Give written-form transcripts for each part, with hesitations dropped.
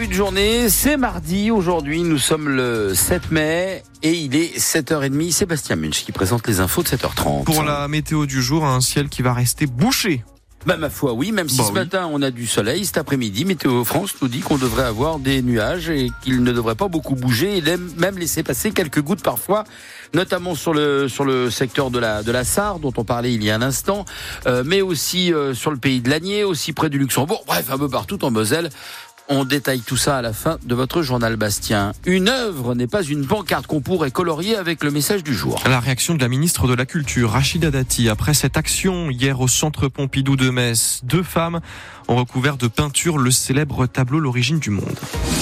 début de journée, c'est mardi. Aujourd'hui, nous sommes le 7 mai et il est 7h30. Sébastien Munch qui présente les infos de 7h30. Pour la météo du jour, un ciel qui va rester bouché. Ma foi, oui, même si ce matin on a du soleil, cet après-midi, Météo France nous dit qu'on devrait avoir des nuages et qu'il ne devrait pas beaucoup bouger et même laisser passer quelques gouttes parfois, notamment sur le secteur de la Sarre dont on parlait il y a un instant, mais aussi sur le pays de l'Agné, aussi près du Luxembourg, bref, un peu partout en Moselle. On détaille tout ça à la fin de votre journal Bastien. Une œuvre n'est pas une pancarte qu'on pourrait colorier avec le message du jour. La réaction de la ministre de la Culture, Rachida Dati, après cette action hier au Centre Pompidou de Metz. 2 femmes ont recouvert de peinture le célèbre tableau L'origine du monde.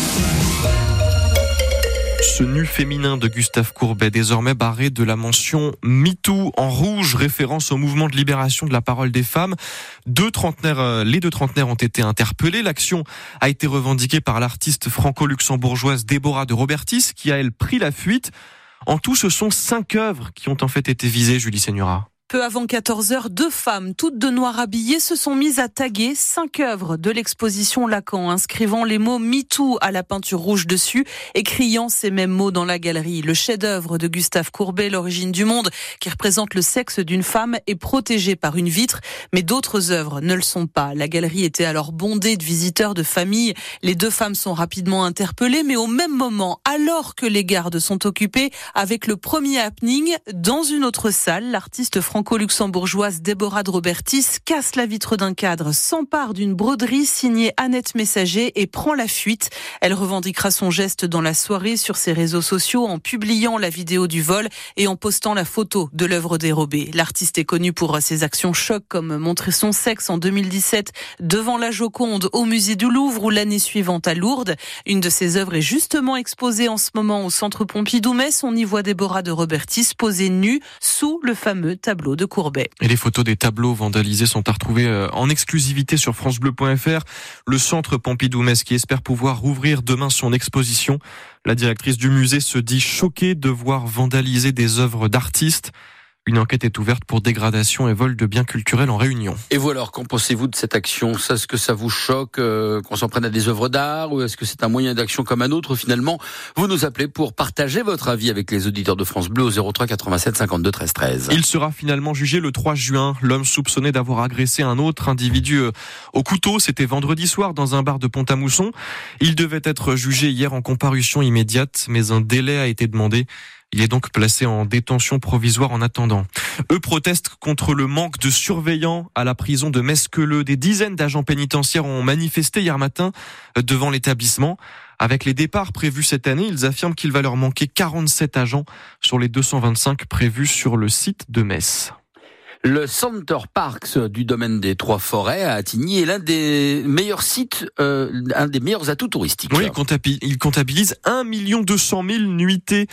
Ce nu féminin de Gustave Courbet, désormais barré de la mention MeToo en rouge, référence au mouvement de libération de la parole des femmes. Les deux trentenaires ont été interpellés. L'action a été revendiquée par l'artiste franco-luxembourgeoise Déborah de Robertis, qui a, elle, pris la fuite. En tout, ce sont 5 œuvres qui ont en fait été visées, Julie Seigneura. Peu avant 14h, 2 femmes, toutes de noir habillées, se sont mises à taguer 5 œuvres de l'exposition Lacan, inscrivant les mots MeToo à la peinture rouge dessus et criant ces mêmes mots dans la galerie. Le chef-d'œuvre de Gustave Courbet, L'origine du monde, qui représente le sexe d'une femme, est protégé par une vitre, mais d'autres œuvres ne le sont pas. La galerie était alors bondée de visiteurs de famille. Les 2 femmes sont rapidement interpellées, mais au même moment, alors que les gardes sont occupés avec le premier happening, dans une autre salle, l'artiste franco-luxembourgeoise Déborah de Robertis casse la vitre d'un cadre, s'empare d'une broderie signée Annette Messager et prend la fuite. Elle revendiquera son geste dans la soirée sur ses réseaux sociaux en publiant la vidéo du vol et en postant la photo de l'œuvre dérobée. L'artiste est connu pour ses actions choc, comme montrer son sexe en 2017 devant la Joconde au musée du Louvre ou l'année suivante à Lourdes. Une de ses œuvres est justement exposée en ce moment au Centre Pompidou-Metz. On y voit Déborah de Robertis posée nue sous le fameux tableau de Courbet. Et les photos des tableaux vandalisés sont à retrouver en exclusivité sur francebleu.fr. Le Centre Pompidou-Metz qui espère pouvoir rouvrir demain son exposition. La directrice du musée se dit choquée de voir vandaliser des œuvres d'artistes. Une enquête est ouverte pour dégradation et vol de biens culturels en Réunion. Et vous alors, qu'en pensez-vous de cette action ? Est-ce que ça vous choque qu'on s'en prenne à des œuvres d'art ou est-ce que c'est un moyen d'action comme un autre finalement ? Vous nous appelez pour partager votre avis avec les auditeurs de France Bleu au 03 87 52 13 13. Il sera finalement jugé le 3 juin. L'homme soupçonné d'avoir agressé un autre individu au couteau, c'était vendredi soir dans un bar de Pont-à-Mousson. Il devait être jugé hier en comparution immédiate, mais un délai a été demandé. Il est donc placé en détention provisoire en attendant. Eux protestent contre le manque de surveillants à la prison de Metz-Queuleux. Des dizaines d'agents pénitentiaires ont manifesté hier matin devant l'établissement. Avec les départs prévus cette année, ils affirment qu'il va leur manquer 47 agents sur les 225 prévus sur le site de Metz. Le Center Parcs du domaine des Trois Forêts à Attigny est l'un des meilleurs sites, un des meilleurs atouts touristiques. Oui, il comptabilise 1 200 000 nuitées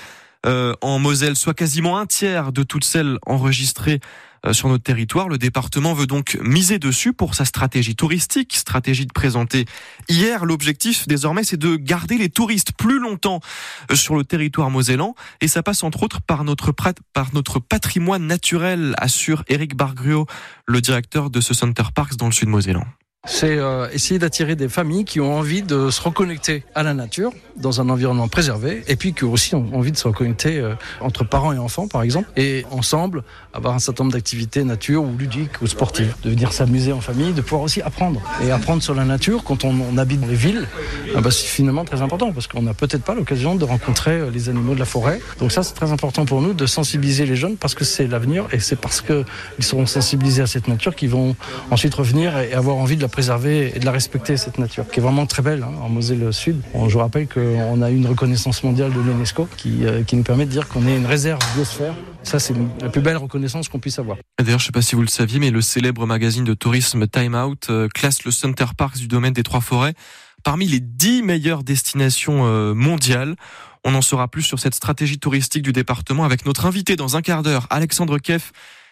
en Moselle, soit quasiment un tiers de toutes celles enregistrées sur notre territoire. Le département veut donc miser dessus pour sa stratégie touristique, stratégie de présenter hier. L'objectif désormais, c'est de garder les touristes plus longtemps sur le territoire mosellan et ça passe entre autres par notre patrimoine naturel, assure Éric Bargruot, le directeur de ce Center Parks dans le sud mosellan. C'est essayer d'attirer des familles qui ont envie de se reconnecter à la nature dans un environnement préservé et puis qui aussi ont envie de se reconnecter entre parents et enfants par exemple et ensemble avoir un certain nombre d'activités nature ou ludiques ou sportives, de venir s'amuser en famille, de pouvoir aussi apprendre sur la nature quand on habite dans les villes. C'est finalement très important parce qu'on n'a peut-être pas l'occasion de rencontrer les animaux de la forêt. Donc ça c'est très important pour nous de sensibiliser les jeunes parce que c'est l'avenir et c'est parce qu'ils seront sensibilisés à cette nature qu'ils vont ensuite revenir et avoir envie de la préserver et de la respecter, cette nature, qui est vraiment très belle en Moselle Sud. Je vous rappelle qu'on a eu une reconnaissance mondiale de l'UNESCO qui nous permet de dire qu'on est une réserve biosphère. Ça, c'est la plus belle reconnaissance qu'on puisse avoir. D'ailleurs, je ne sais pas si vous le saviez, mais le célèbre magazine de tourisme Time Out classe le Center Parks du domaine des Trois Forêts parmi les 10 meilleures destinations mondiales. On en saura plus sur cette stratégie touristique du département avec notre invité dans un quart d'heure, Alexandre Keff,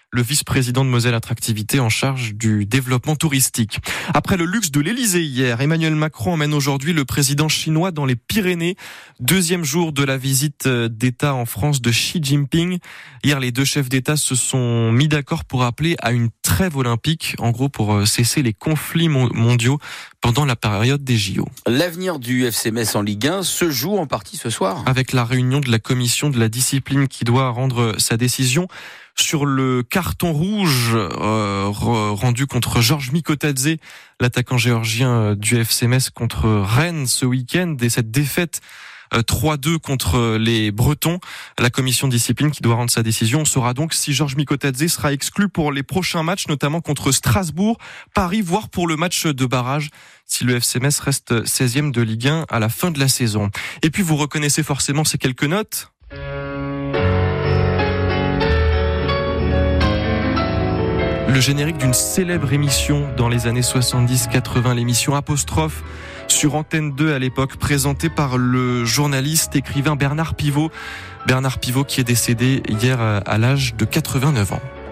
le vice-président de Moselle Attractivité en charge du développement touristique. Après le luxe de l'Elysée hier, Emmanuel Macron emmène aujourd'hui le président chinois dans les Pyrénées. Deuxième jour de la visite d'État en France de Xi Jinping. Hier, les deux chefs d'État se sont mis d'accord pour appeler à une trêve olympique, en gros pour cesser les conflits mondiaux pendant la période des JO. L'avenir du FC Metz en Ligue 1 se joue en partie ce soir. Avec la réunion de la commission de la discipline qui doit rendre sa décision sur le carton rouge rendu contre Georges Mikotadze, l'attaquant géorgien du FC Metz contre Rennes ce week-end, et cette défaite 3-2 contre les Bretons. La commission de discipline qui doit rendre sa décision saura donc si Georges Mikotadze sera exclu pour les prochains matchs, notamment contre Strasbourg, Paris, voire pour le match de barrage, si le FC Metz reste 16e de Ligue 1 à la fin de la saison. Et puis vous reconnaissez forcément ces quelques notes. Le générique d'une célèbre émission dans les années 70-80, l'émission Apostrophe, sur Antenne 2 à l'époque, présentée par le journaliste écrivain Bernard Pivot. Bernard Pivot qui est décédé hier à l'âge de 89 ans.